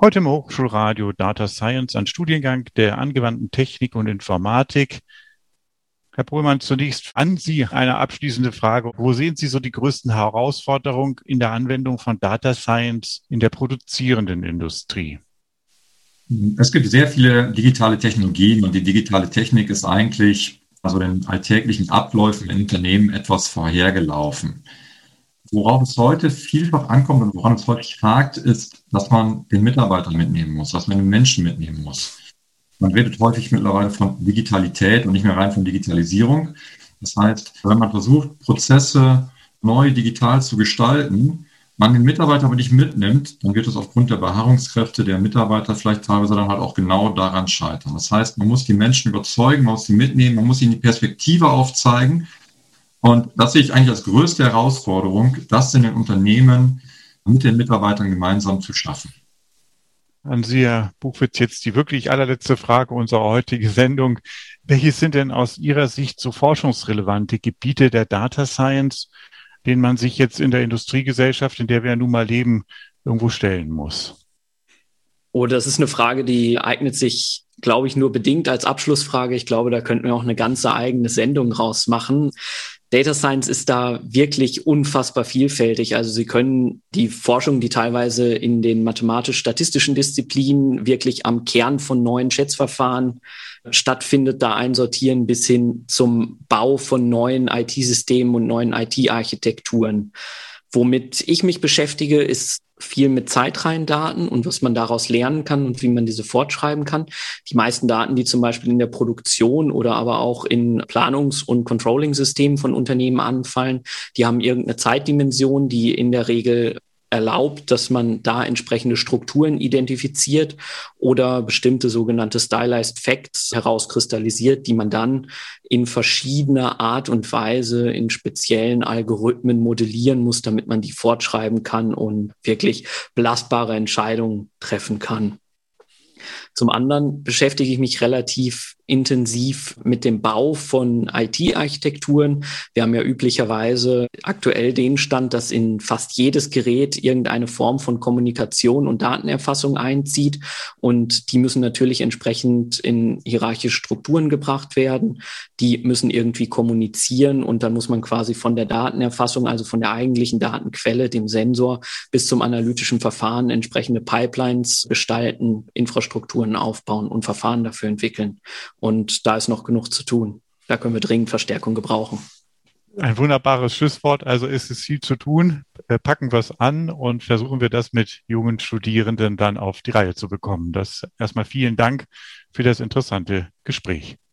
Heute im Hochschulradio Data Science, ein Studiengang der angewandten Technik und Informatik. Herr Pohlmann, zunächst an Sie eine abschließende Frage. Wo sehen Sie so die größten Herausforderungen in der Anwendung von Data Science in der produzierenden Industrie? Es gibt sehr viele digitale Technologien und die digitale Technik ist eigentlich den alltäglichen Abläufen in Unternehmen etwas vorhergelaufen. Worauf es heute vielfach ankommt und woran es heute hakt, ist, dass man den Mitarbeiter mitnehmen muss, dass man den Menschen mitnehmen muss. Man redet häufig mittlerweile von Digitalität und nicht mehr rein von Digitalisierung. Das heißt, wenn man versucht, Prozesse neu digital zu gestalten, man den Mitarbeiter aber nicht mitnimmt, dann wird es aufgrund der Beharrungskräfte der Mitarbeiter vielleicht teilweise dann halt auch genau daran scheitern. Das heißt, man muss die Menschen überzeugen, man muss sie mitnehmen, man muss ihnen die Perspektive aufzeigen. Und das sehe ich eigentlich als größte Herausforderung, das in den Unternehmen mit den Mitarbeitern gemeinsam zu schaffen. An Sie, Herr Buchwitz, jetzt die wirklich allerletzte Frage unserer heutigen Sendung. Welche sind denn aus Ihrer Sicht so forschungsrelevante Gebiete der Data Science, denen man sich jetzt in der Industriegesellschaft, in der wir ja nun mal leben, irgendwo stellen muss? Oh, das ist eine Frage, die eignet sich, glaube ich, nur bedingt als Abschlussfrage. Ich glaube, da könnten wir auch eine ganze eigene Sendung draus machen. Data Science ist da wirklich unfassbar vielfältig. Also Sie können die Forschung, die teilweise in den mathematisch-statistischen Disziplinen wirklich am Kern von neuen Schätzverfahren stattfindet, da einsortieren bis hin zum Bau von neuen IT-Systemen und neuen IT-Architekturen. Womit ich mich beschäftige, ist viel mit Zeitreihendaten und was man daraus lernen kann und wie man diese fortschreiben kann. Die meisten Daten, die zum Beispiel in der Produktion oder aber auch in Planungs- und Controlling-Systemen von Unternehmen anfallen, die haben irgendeine Zeitdimension, die in der Regel erlaubt, dass man da entsprechende Strukturen identifiziert oder bestimmte sogenannte Stylized Facts herauskristallisiert, die man dann in verschiedener Art und Weise in speziellen Algorithmen modellieren muss, damit man die fortschreiben kann und wirklich belastbare Entscheidungen treffen kann. Zum anderen beschäftige ich mich relativ intensiv mit dem Bau von IT-Architekturen. Wir haben ja üblicherweise aktuell den Stand, dass in fast jedes Gerät irgendeine Form von Kommunikation und Datenerfassung einzieht. Und die müssen natürlich entsprechend in hierarchische Strukturen gebracht werden. Die müssen irgendwie kommunizieren und dann muss man quasi von der Datenerfassung, also von der eigentlichen Datenquelle, dem Sensor, bis zum analytischen Verfahren entsprechende Pipelines gestalten, Infrastrukturen aufbauen und Verfahren dafür entwickeln. Und da ist noch genug zu tun. Da können wir dringend Verstärkung gebrauchen. Ein wunderbares Schlusswort. Also ist es viel zu tun. Packen wir es an und versuchen wir das mit jungen Studierenden dann auf die Reihe zu bekommen. Das erstmal vielen Dank für das interessante Gespräch.